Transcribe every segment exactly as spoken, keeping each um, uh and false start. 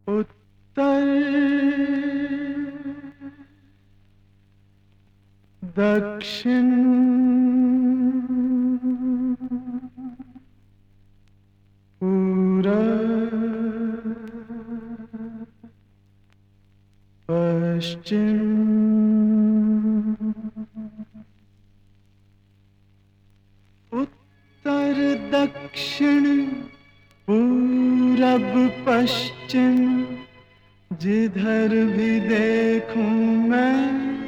उत्तर दक्षिण पूरब पश्चिम उत्तर दक्षिण पूरब पश्चिम जिधर भी देखूं मैं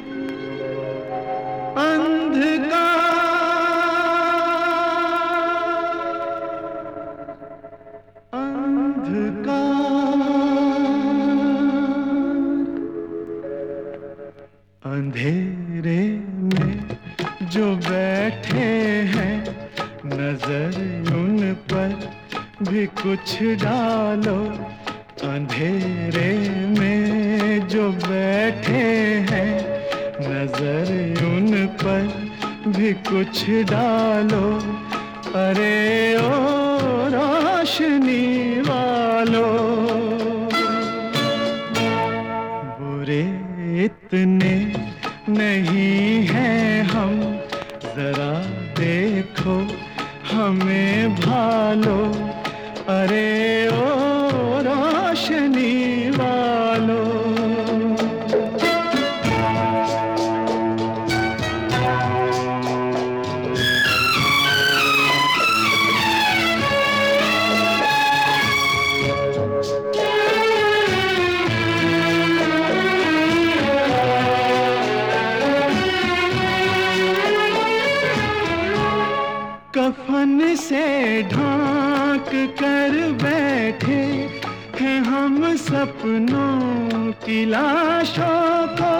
अंधकार अंधकार अंधेरे में जो बैठे हैं नजर उन पर भी कुछ डालो। अंधेरे में जो बैठे हैं नजर उन पर भी कुछ डालो। अरे ओ रोशनी वालों, बुरे इतने नहीं हैं हम, जरा देखो हमें भालो। अरे ओ रोशनी वालों, कफन से ढांक कर बैठे हैं हम सपनों की लाशों को।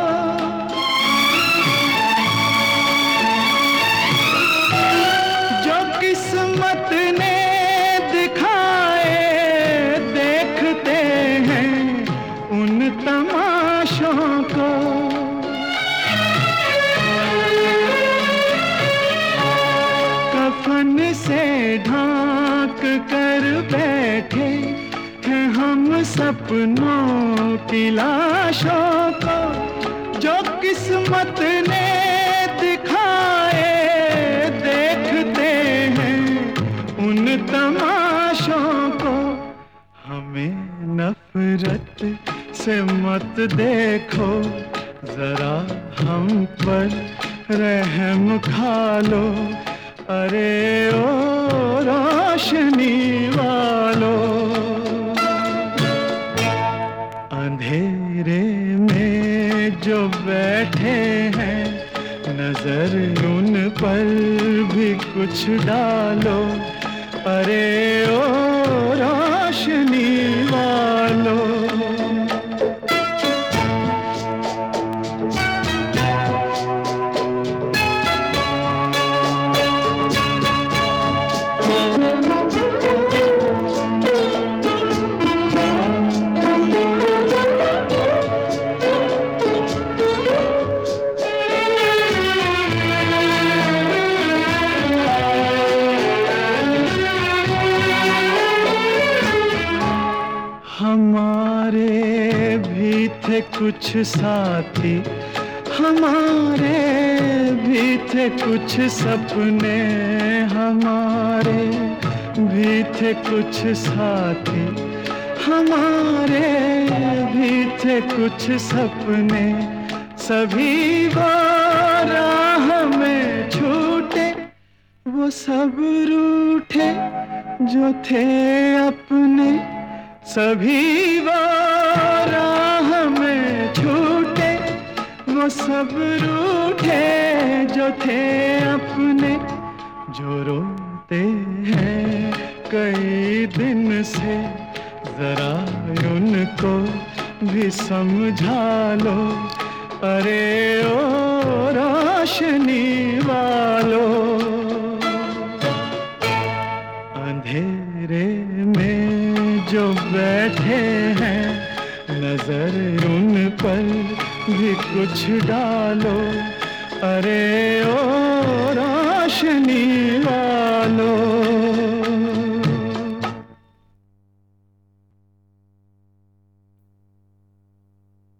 जो किस्मत ने दिखाए देखते हैं उन तमाशों को। कफन से ढांक कर बैठे हैं हम सपनों की लाशों को। जो किस्मत ने दिखाए देखते हैं उन तमाशों को। हमें नफरत से मत देखो, जरा हम पर रहम खा लो। अरे ओ रोशनी वालों, अंधेरे में जो बैठे हैं नजर उन पर भी कुछ डालो। अरे ओ रोशनी वालों, हमारे भी थे कुछ साथी, हमारे भी थे कुछ सपने, हमारे भी थे कुछ साथी, हमारे भी थे कुछ सपने। सभी वो राह में छूटे, वो सब रूठे जो थे अपने। सभी वो राह में छूटे, वो सब रूठे जो थे अपने। जो रोते हैं कई दिन से जरा उनको भी समझा लो। अरे ओ रोशनी वालों, अंधेरे में जो बैठे हैं नजर उन पर भी कुछ डालो। अरे ओ रोशनी वालों,